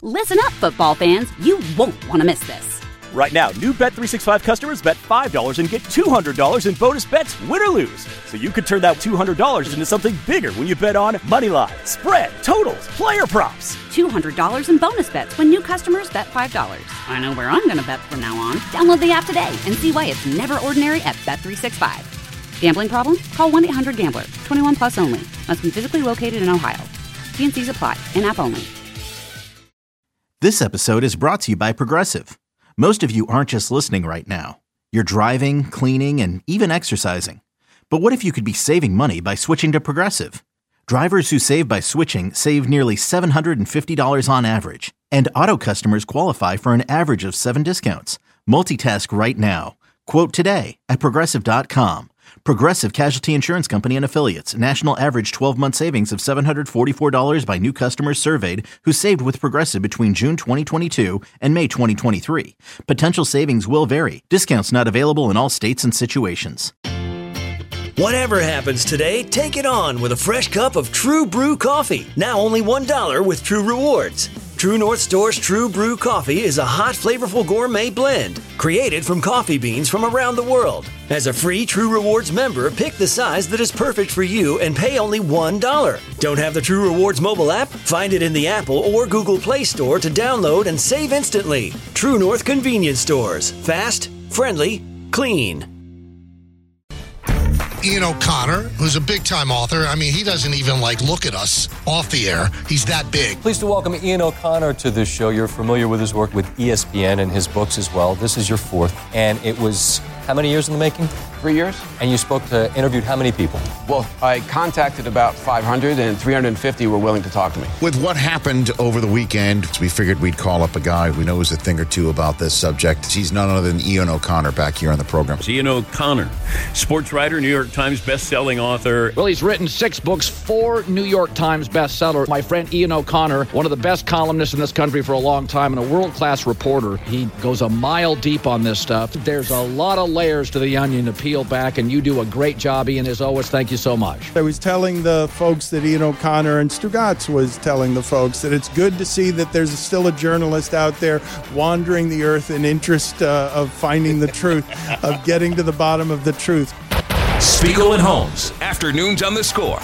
Listen up, football fans. You won't want to miss this. Right now, new Bet365 customers bet $5 and get $200 in bonus bets, win or lose. So you could turn that $200 into something bigger when you bet on money line, spread, totals, player props. $200 in bonus bets when new customers bet $5. I know where I'm going to bet from now on. Download the app today and see why it's never ordinary at Bet365. Gambling problem? Call 1-800-GAMBLER. 21 plus only. Must be physically located in Ohio. T&Cs apply. In-app only. This episode is brought to you by Progressive. Most of you aren't just listening right now. You're driving, cleaning, and even exercising. But what if you could be saving money by switching to Progressive? Drivers who save by switching save nearly $750 on average. And auto customers qualify for an average of 7 discounts. Multitask right now. Quote today at Progressive.com. Progressive Casualty Insurance Company and Affiliates. National average 12-month savings of $744 by new customers surveyed who saved with Progressive between June 2022 and May 2023. Potential savings will vary. Discounts not available in all states and situations. Whatever happens today, take it on with a fresh cup of True Brew coffee. Now only $1 with True Rewards. True North Store's True Brew coffee is a hot, flavorful gourmet blend created from coffee beans from around the world. As a free True Rewards member, pick the size that is perfect for you and pay only $1. Don't have the True Rewards mobile app? Find it in the Apple or Google Play Store to download and save instantly. True North Convenience Stores. Fast, friendly, clean. Ian O'Connor, who's a big-time author. I mean, he doesn't even, look at us off the air. He's that big. Pleased to welcome Ian O'Connor to this show. You're familiar with his work with ESPN and his books as well. This is your 4th, and it was how many years in the making? 3 years. And you interviewed how many people? Well, I contacted about 500, and 350 were willing to talk to me. With what happened over the weekend, we figured we'd call up a guy who knows a thing or two about this subject. He's none other than Ian O'Connor back here on the program. Ian O'Connor, sports writer, New York Times best-selling author. Well, he's written 6 books, 4 New York Times bestseller. My friend Ian O'Connor, one of the best columnists in this country for a long time and a world-class reporter. He goes a mile deep on this stuff. There's a lot of layers to the onion to peel back, and you do a great job, Ian. As always, thank you so much. I was telling the folks that Ian O'Connor and Stugatz was telling the folks that it's good to see that there's still a journalist out there wandering the earth in interest of finding the truth, of getting to the bottom of the truth. Spiegel and Holmes, afternoons on The Score.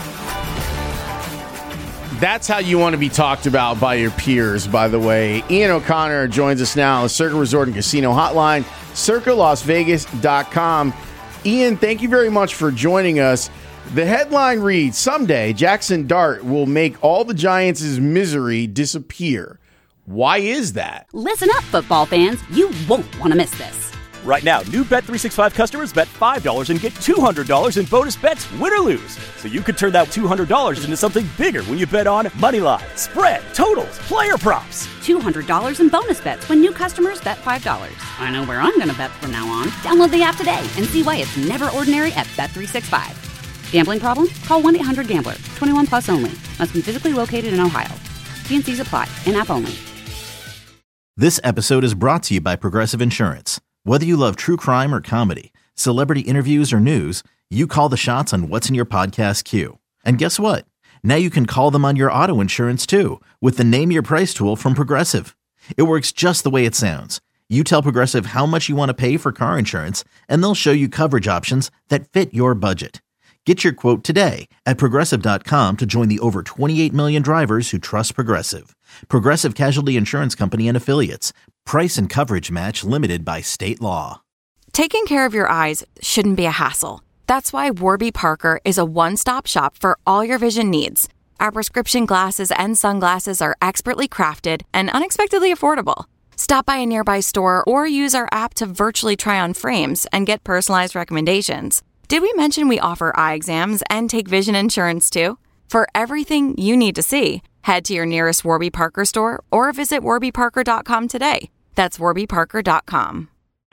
That's how you want to be talked about by your peers, by the way. Ian O'Connor joins us now on the Circa Resort and Casino Hotline, circalasvegas.com. Ian, thank you very much for joining us. The headline reads, someday Jackson Dart will make all the Giants' misery disappear. Why is that? Listen up, football fans. You won't want to miss this. Right now, new Bet365 customers bet $5 and get $200 in bonus bets, win or lose. So you could turn that $200 into something bigger when you bet on money line, spread, totals, player props. $200 in bonus bets when new customers bet $5. I know where I'm going to bet from now on. Download the app today and see why it's never ordinary at Bet365. Gambling problem? Call 1-800-GAMBLER. 21 plus only. Must be physically located in Ohio. T&Cs apply. In-app only. This episode is brought to you by Progressive Insurance. Whether you love true crime or comedy, celebrity interviews or news, you call the shots on what's in your podcast queue. And guess what? Now you can call them on your auto insurance too with the Name Your Price tool from Progressive. It works just the way it sounds. You tell Progressive how much you want to pay for car insurance, and they'll show you coverage options that fit your budget. Get your quote today at Progressive.com to join the over 28 million drivers who trust Progressive. Progressive Casualty Insurance Company and Affiliates. Price and coverage match limited by state law. Taking care of your eyes shouldn't be a hassle. That's why Warby Parker is a one-stop shop for all your vision needs. Our prescription glasses and sunglasses are expertly crafted and unexpectedly affordable. Stop by a nearby store or use our app to virtually try on frames and get personalized recommendations. Did we mention we offer eye exams and take vision insurance too? For everything you need to see, head to your nearest Warby Parker store or visit warbyparker.com today. That's warbyparker.com.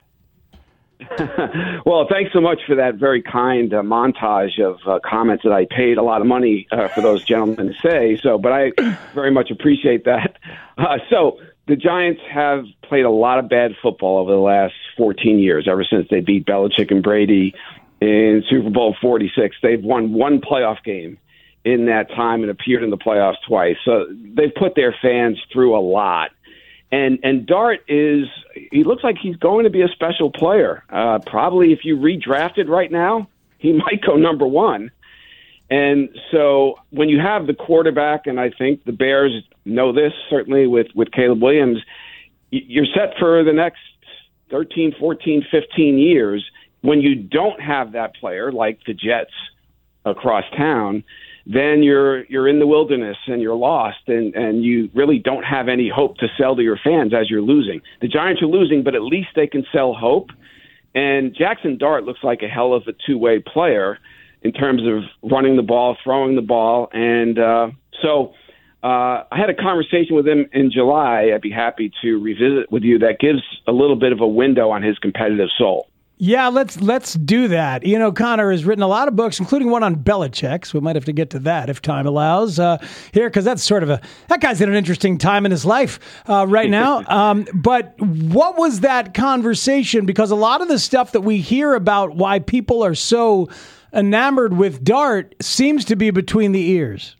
Well, thanks so much for that very kind montage of comments that I paid a lot of money for those gentlemen to say. But I very much appreciate that. So the Giants have played a lot of bad football over the last 14 years, ever since they beat Belichick and Brady in Super Bowl 46. They've won one playoff game in that time and appeared in the playoffs twice. So they've put their fans through a lot. And Dart he looks like he's going to be a special player. Probably if you redrafted right now, he might go number one. And so when you have the quarterback, and I think the Bears know this, certainly with Caleb Williams, you're set for the next 13, 14, 15 years. When you don't have that player, like the Jets across town, then you're in the wilderness and you're lost, and you really don't have any hope to sell to your fans as you're losing. The Giants are losing, but at least they can sell hope. And Jackson Dart looks like a hell of a two-way player in terms of running the ball, throwing the ball. And so I had a conversation with him in July. I'd be happy to revisit with you. That gives a little bit of a window on his competitive soul. Yeah, let's do that. Ian O'Connor has written a lot of books, including one on Belichick, so we might have to get to that if time allows here, because that's sort of that guy's in an interesting time in his life right now. But what was that conversation? Because a lot of the stuff that we hear about why people are so enamored with Dart seems to be between the ears.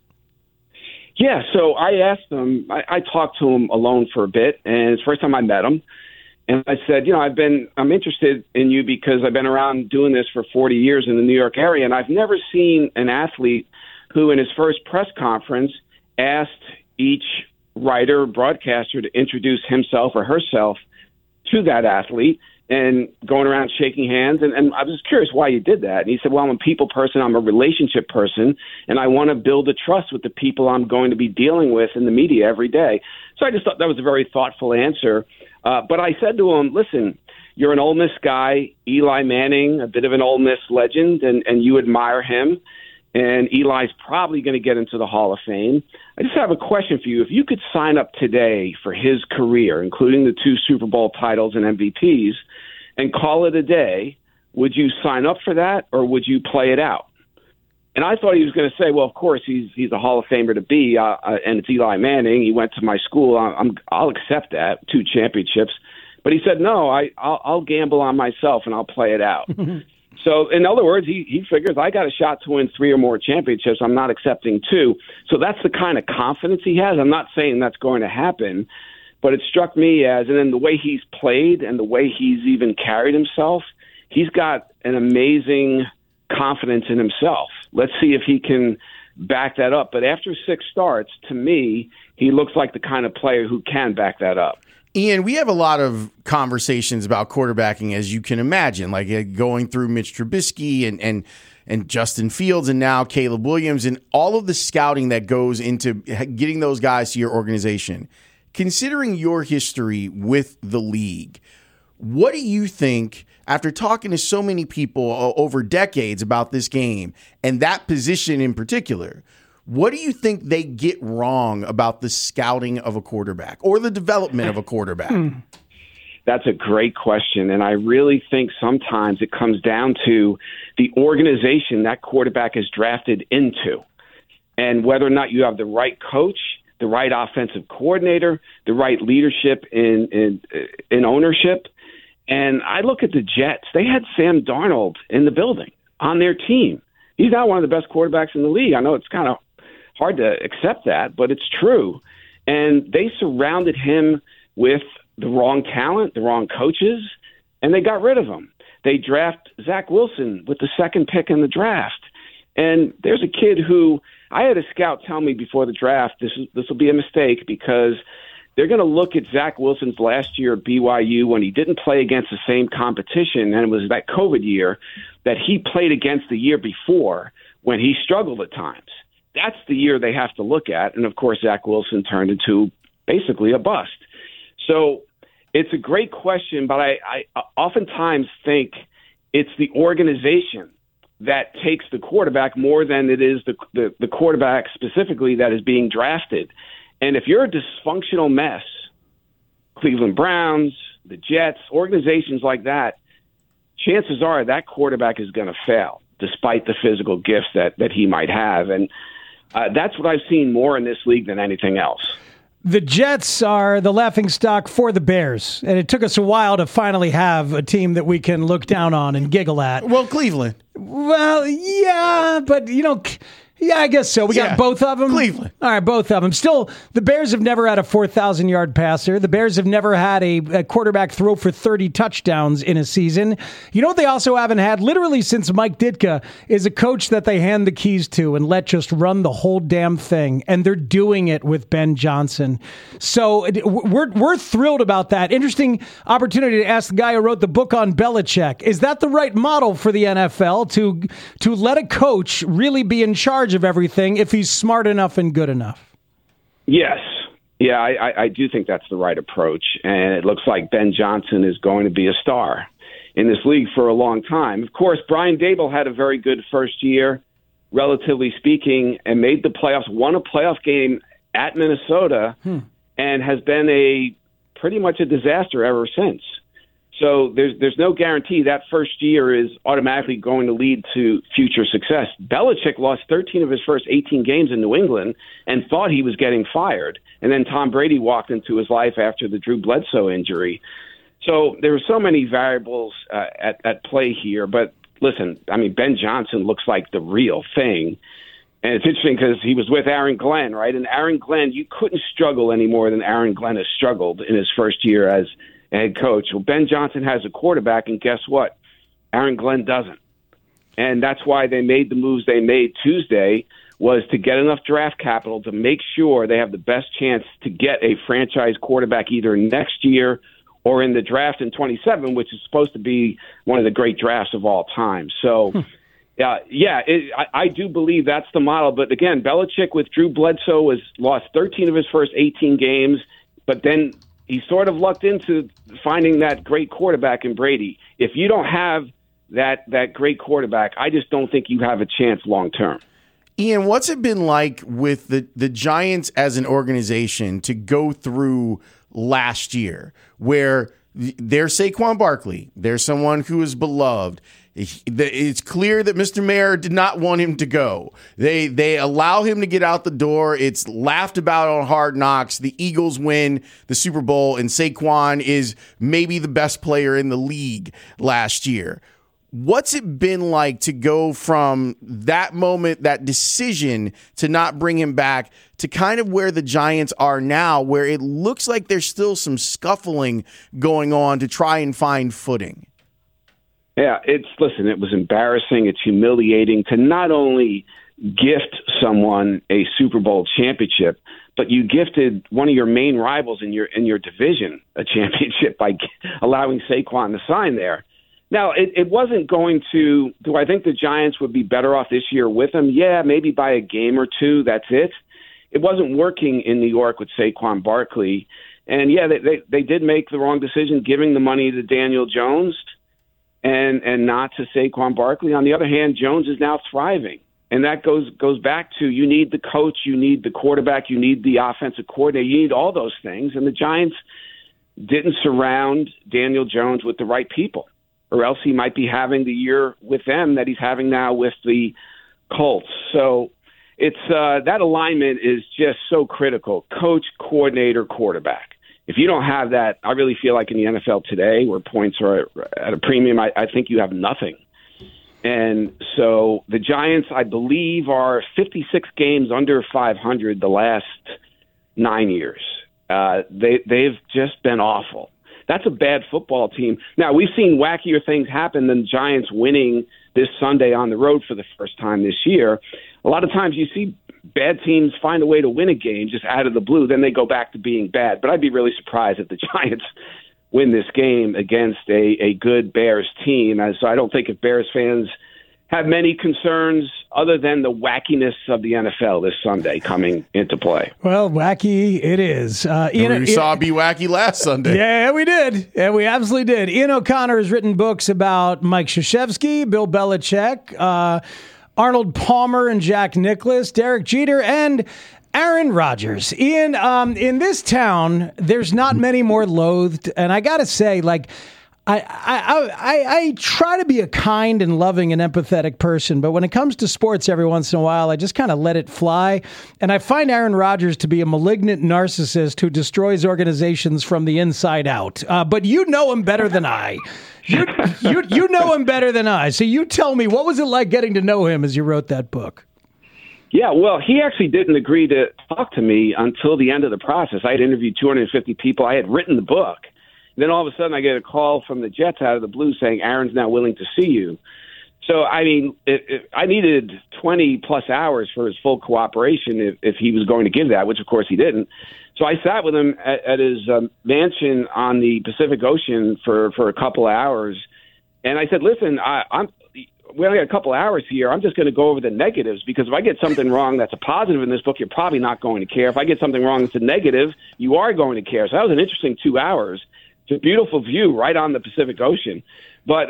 Yeah, so I asked him, I talked to him alone for a bit, and it's the first time I met him. And I said, I'm interested in you because I've been around doing this for 40 years in the New York area, and I've never seen an athlete who in his first press conference asked each writer or broadcaster to introduce himself or herself to that athlete and going around shaking hands. And I was curious why you did that. And he said, well, I'm a people person, I'm a relationship person, and I want to build a trust with the people I'm going to be dealing with in the media every day. So I just thought that was a very thoughtful answer. But I said to him, listen, you're an Ole Miss guy, Eli Manning, a bit of an Ole Miss legend, and you admire him. And Eli's probably going to get into the Hall of Fame. I just have a question for you. If you could sign up today for his career, including the 2 Super Bowl titles and MVPs, and call it a day, would you sign up for that, or would you play it out? And I thought he was going to say, well, of course, he's a Hall of Famer to be, and it's Eli Manning. He went to my school. I'll accept that, 2 championships. But he said, no, I'll gamble on myself, and I'll play it out. So, in other words, he figures I got a shot to win 3 or more championships. I'm not accepting 2. So that's the kind of confidence he has. I'm not saying that's going to happen, but it struck me as, and then the way he's played and the way he's even carried himself, he's got an amazing confidence in himself. Let's see if he can back that up. But after 6 starts, to me, he looks like the kind of player who can back that up. Ian, we have a lot of conversations about quarterbacking, as you can imagine, like going through Mitch Trubisky and Justin Fields and now Caleb Williams and all of the scouting that goes into getting those guys to your organization. Considering your history with the league, what do you think, after talking to so many people over decades about this game and that position in particular, what do you think they get wrong about the scouting of a quarterback or the development of a quarterback? That's a great question, and I really think sometimes it comes down to the organization that quarterback is drafted into and whether or not you have the right coach, the right offensive coordinator, the right leadership in ownership. And I look at the Jets. They had Sam Darnold in the building on their team. He's not one of the best quarterbacks in the league. I know it's kind of hard to accept that, but it's true. And they surrounded him with the wrong talent, the wrong coaches, and they got rid of him. They draft Zach Wilson with the 2nd pick in the draft. And there's a kid who I had a scout tell me before the draft, this will be a mistake because they're going to look at Zach Wilson's last year at BYU when he didn't play against the same competition, and it was that COVID year that he played against the year before when he struggled at times. That's the year they have to look at. And, of course, Zach Wilson turned into basically a bust. So it's a great question, but I oftentimes think it's the organization that takes the quarterback more than it is the quarterback specifically that is being drafted. And if you're a dysfunctional mess, Cleveland Browns, the Jets, organizations like that, chances are that quarterback is going to fail despite the physical gifts that he might have. And that's what I've seen more in this league than anything else. The Jets are the laughingstock for the Bears, and it took us a while to finally have a team that we can look down on and giggle at. Well, Cleveland. Well, yeah, but, Yeah, I guess so. We got both of them. Cleveland. All right, both of them. Still, the Bears have never had a 4,000-yard passer. The Bears have never had a quarterback throw for 30 touchdowns in a season. You know what they also haven't had, literally since Mike Ditka, is a coach that they hand the keys to and let just run the whole damn thing. And they're doing it with Ben Johnson. So we're thrilled about that. Interesting opportunity to ask the guy who wrote the book on Belichick. Is that the right model for the NFL to let a coach really be in charge of everything if he's smart enough and good enough? Yes. Yeah, I do think that's the right approach. And it looks like Ben Johnson is going to be a star in this league for a long time. Of course, Brian Daboll had a very good first year, relatively speaking, and made the playoffs, won a playoff game at Minnesota, and has been pretty much a disaster ever since. So there's no guarantee that first year is automatically going to lead to future success. Belichick lost 13 of his first 18 games in New England and thought he was getting fired. And then Tom Brady walked into his life after the Drew Bledsoe injury. So there were so many variables at play here. But listen, I mean, Ben Johnson looks like the real thing. And it's interesting because he was with Aaron Glenn, right? And Aaron Glenn, you couldn't struggle any more than Aaron Glenn has struggled in his first year as head coach. Well, Ben Johnson has a quarterback, and guess what? Aaron Glenn doesn't. And that's why they made the moves they made Tuesday, was to get enough draft capital to make sure they have the best chance to get a franchise quarterback either next year or in the draft in 27, which is supposed to be one of the great drafts of all time. So, I do believe that's the model. But again, Belichick with Drew Bledsoe has lost 13 of his first 18 games, but then he sort of lucked into finding that great quarterback in Brady. If you don't have that great quarterback, I just don't think you have a chance long term. Ian, what's it been like with the Giants as an organization to go through last year where there's Saquon Barkley, there's someone who is beloved. It's clear that Mr. Mayer did not want him to go. They allow him to get out the door. It's laughed about on Hard Knocks. The Eagles win the Super Bowl, and Saquon is maybe the best player in the league last year. What's it been like to go from that moment, that decision to not bring him back, to kind of where the Giants are now, where it looks like there's still some scuffling going on to try and find footing? Yeah, it was embarrassing. It's humiliating to not only gift someone a Super Bowl championship, but you gifted one of your main rivals in your division a championship by allowing Saquon to sign there. Now, it wasn't going to – do I think the Giants would be better off this year with him? Yeah, maybe by a game or two. That's it. It wasn't working in New York with Saquon Barkley. And, yeah, they did make the wrong decision giving the money to Daniel Jones and not to Saquon Barkley. On the other hand, Jones is now thriving. And that goes back to you need the coach, you need the quarterback, you need the offensive coordinator, you need all those things. And the Giants didn't surround Daniel Jones with the right people, or else he might be having the year with them that he's having now with the Colts. So it's that alignment is just so critical. Coach, coordinator, quarterback. If you don't have that, I really feel like in the NFL today, where points are at a premium, I think you have nothing. And so the Giants, I believe, are 56 games under 500 the last 9 years. They've just been awful. That's a bad football team. Now, we've seen wackier things happen than the Giants winning this Sunday on the road for the first time this year. A lot of times you see bad teams find a way to win a game just out of the blue, then they go back to being bad. But I'd be really surprised if the Giants win this game against a good Bears team. So I don't think if Bears fans have many concerns other than the wackiness of the NFL this Sunday coming into play. Well, wacky it is. We saw it be wacky last Sunday. Yeah, we did. Yeah, we absolutely did. Ian O'Connor has written books about Mike Krzyzewski, Bill Belichick, Arnold Palmer and Jack Nicklaus, Derek Jeter, and Aaron Rodgers. Ian, in this town, there's not many more loathed, and I gotta say, like, I try to be a kind and loving and empathetic person, but when it comes to sports every once in a while, I just kind of let it fly. And I find Aaron Rodgers to be a malignant narcissist who destroys organizations from the inside out. But you know him better than I. You know him better than I. So you tell me, what was it like getting to know him as you wrote that book? Yeah, well, he actually didn't agree to talk to me until the end of the process. I had interviewed 250 people. I had written the book. Then all of a sudden I get a call from the Jets out of the blue saying, Aaron's now willing to see you. So, I mean, I needed 20-plus hours for his full cooperation if he was going to give that, which, of course, he didn't. So I sat with him at his mansion on the Pacific Ocean for a couple of hours. And I said, listen, we only got a couple of hours here. I'm just going to go over the negatives because if I get something wrong that's a positive in this book, you're probably not going to care. If I get something wrong that's a negative, you are going to care. So that was an interesting 2 hours. It's a beautiful view right on the Pacific Ocean. But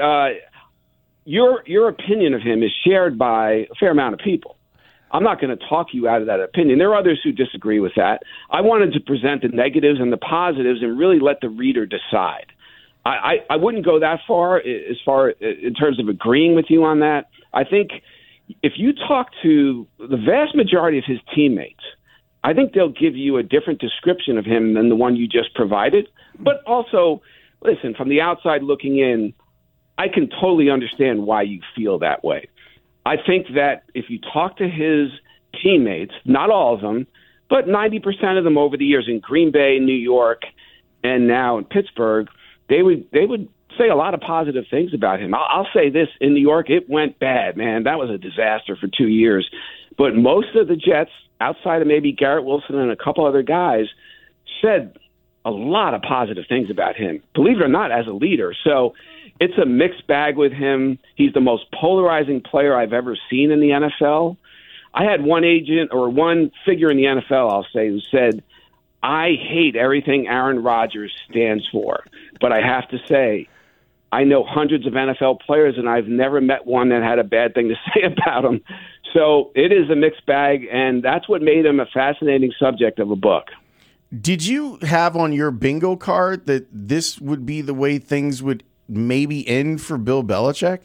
your opinion of him is shared by a fair amount of people. I'm not going to talk you out of that opinion. There are others who disagree with that. I wanted to present the negatives and the positives and really let the reader decide. I wouldn't go that far in terms of agreeing with you on that. I think if you talk to the vast majority of his teammates, I think they'll give you a different description of him than the one you just provided. But also, listen, from the outside looking in, I can totally understand why you feel that way. I think that if you talk to his teammates, not all of them, but 90% of them over the years in Green Bay, New York, and now in Pittsburgh, they would say a lot of positive things about him. I'll say this, in New York, it went bad, man. That was a disaster for 2 years. But most of the Jets, outside of maybe Garrett Wilson and a couple other guys, said a lot of positive things about him, believe it or not, as a leader. So it's a mixed bag with him. He's the most polarizing player I've ever seen in the NFL. I had one agent or one figure in the NFL, I'll say, who said, I hate everything Aaron Rodgers stands for, but I have to say, I know hundreds of NFL players, and I've never met one that had a bad thing to say about him. So it is a mixed bag, and that's what made him a fascinating subject of a book. Did you have on your bingo card that this would be the way things would maybe end for Bill Belichick?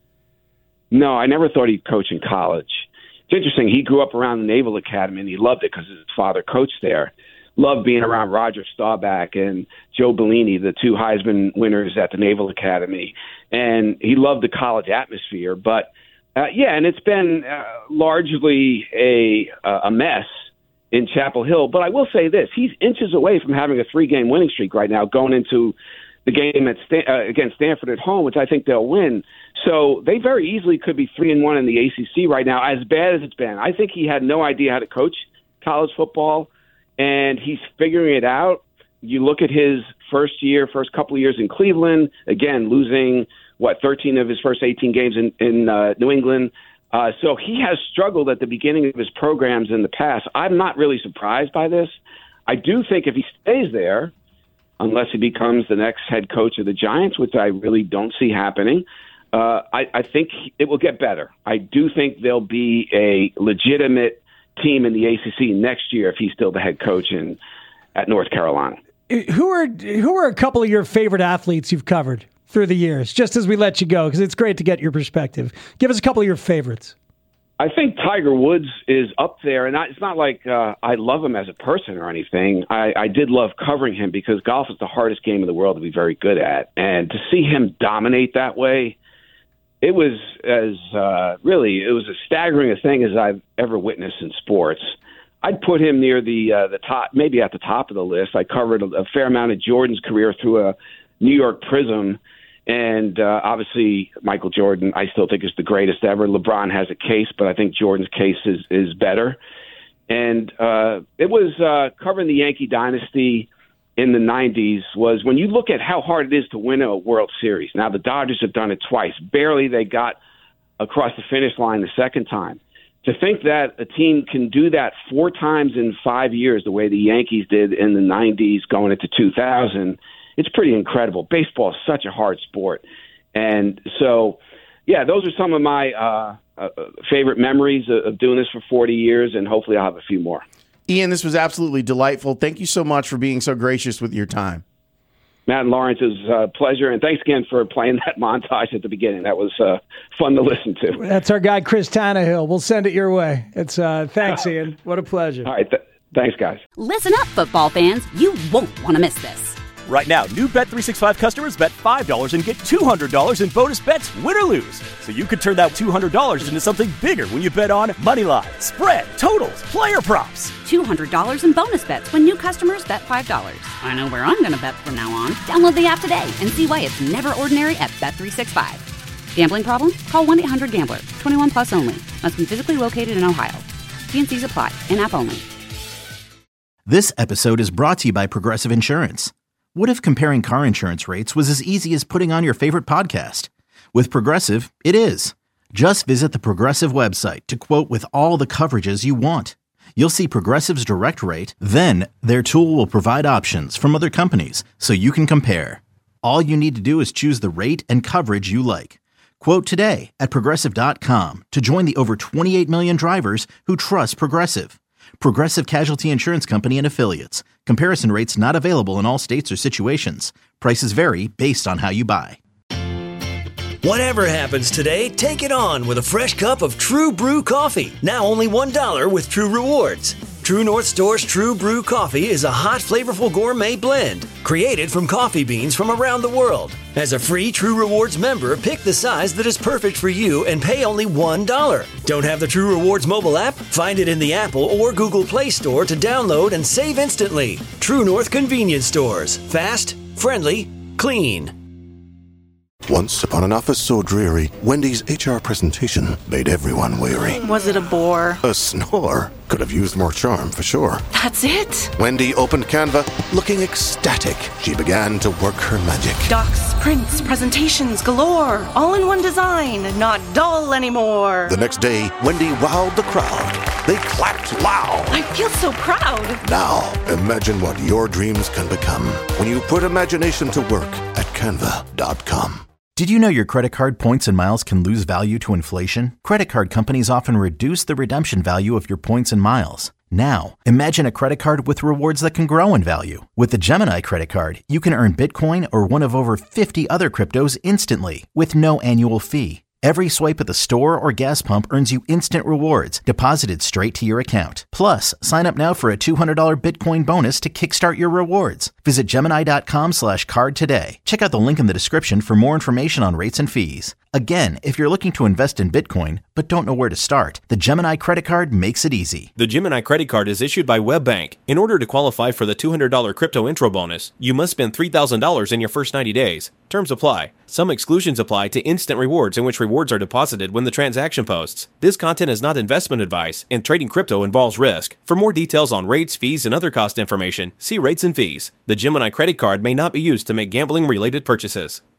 No, I never thought he'd coach in college. It's interesting. He grew up around the Naval Academy, and he loved it because his father coached there. Loved being around Roger Staubach and Joe Bellini, the two Heisman winners at the Naval Academy. And he loved the college atmosphere. But, and it's been largely a mess in Chapel Hill. But I will say this. He's inches away from having a 3-game winning streak right now, going into the game against Stanford at home, which I think they'll win. So they very easily could be 3-1 in the ACC right now, as bad as it's been. I think he had no idea how to coach college football, and he's figuring it out. You look at his first couple of years in Cleveland, again, losing, 13 of his first 18 games in New England. So he has struggled at the beginning of his programs in the past. I'm not really surprised by this. I do think if he stays there, unless he becomes the next head coach of the Giants, which I really don't see happening, I think it will get better. I do think there'll be a legitimate team in the ACC next year if he's still the head coach at North Carolina. Who are a couple of your favorite athletes you've covered through the years, just as we let you go, because it's great to get your perspective. Give us a couple of your favorites. I think Tiger Woods is up there, and it's not like I love him as a person or anything. I did love covering him because golf is the hardest game in the world to be very good at, and to see him dominate that way, it was as staggering a thing as I've ever witnessed in sports. I'd put him near the top, maybe at the top of the list. I covered a fair amount of Jordan's career through a New York prism, and obviously Michael Jordan I still think is the greatest ever. LeBron has a case, but I think Jordan's case is better. And it was covering the Yankee dynasty in the 90s was when you look at how hard it is to win a World Series. Now, the Dodgers have done it twice. Barely they got across the finish line the second time. To think that a team can do that 4 times in 5 years the way the Yankees did in the 90s going into 2000, it's pretty incredible. Baseball is such a hard sport. And so, yeah, those are some of my favorite memories of doing this for 40 years, and hopefully I'll have a few more. Ian, this was absolutely delightful. Thank you so much for being so gracious with your time. Matt and Lawrence, it was a pleasure, and thanks again for playing that montage at the beginning. That was fun to listen to. That's our guy, Chris Tannehill. We'll send it your way. It's thanks, Ian. What a pleasure. All right, thanks, guys. Listen up, football fans. You won't want to miss this. Right now, new Bet365 customers bet $5 and get $200 in bonus bets, win or lose. So you could turn that $200 into something bigger when you bet on Moneyline, spread, totals, player props. $200 in bonus bets when new customers bet $5. I know where I'm going to bet from now on. Download the app today and see why it's never ordinary at Bet365. Gambling problem? Call 1-800-GAMBLER. 21 plus only. Must be physically located in Ohio. T&Cs apply. In-app only. This episode is brought to you by Progressive Insurance. What if comparing car insurance rates was as easy as putting on your favorite podcast? With Progressive, it is. Just visit the Progressive website to quote with all the coverages you want. You'll see Progressive's direct rate, then their tool will provide options from other companies so you can compare. All you need to do is choose the rate and coverage you like. Quote today at Progressive.com to join the over 28 million drivers who trust Progressive. Progressive Casualty Insurance Company and Affiliates. Comparison rates not available in all states or situations. Prices vary based on how you buy. Whatever happens today, take it on with a fresh cup of True Brew coffee. Now only $1 with True Rewards. True North Store's True Brew coffee is a hot, flavorful gourmet blend created from coffee beans from around the world. As a free True Rewards member, pick the size that is perfect for you and pay only $1. Don't have the True Rewards mobile app? Find it in the Apple or Google Play Store to download and save instantly. True North Convenience Stores. Fast, friendly, clean. Once upon an office so dreary, Wendy's HR presentation made everyone weary. Was it a bore? A snore. Could have used more charm, for sure. That's it? Wendy opened Canva, looking ecstatic. She began to work her magic. Docs, prints, presentations galore. All in one design, not dull anymore. The next day, Wendy wowed the crowd. They clapped loud. I feel so proud. Now, imagine what your dreams can become when you put imagination to work at Canva.com. Did you know your credit card points and miles can lose value to inflation? Credit card companies often reduce the redemption value of your points and miles. Now, imagine a credit card with rewards that can grow in value. With the Gemini credit card, you can earn Bitcoin or one of over 50 other cryptos instantly with no annual fee. Every swipe at the store or gas pump earns you instant rewards deposited straight to your account. Plus, sign up now for a $200 Bitcoin bonus to kickstart your rewards. Visit Gemini.com/card today. Check out the link in the description for more information on rates and fees. Again, if you're looking to invest in Bitcoin but don't know where to start, the Gemini credit card makes it easy. The Gemini credit card is issued by WebBank. In order to qualify for the $200 crypto intro bonus, you must spend $3,000 in your first 90 days. Terms apply. Some exclusions apply to instant rewards, in which rewards are deposited when the transaction posts. This content is not investment advice, and trading crypto involves risk. For more details on rates, fees, and other cost information, see rates and fees. The Gemini credit card may not be used to make gambling-related purchases.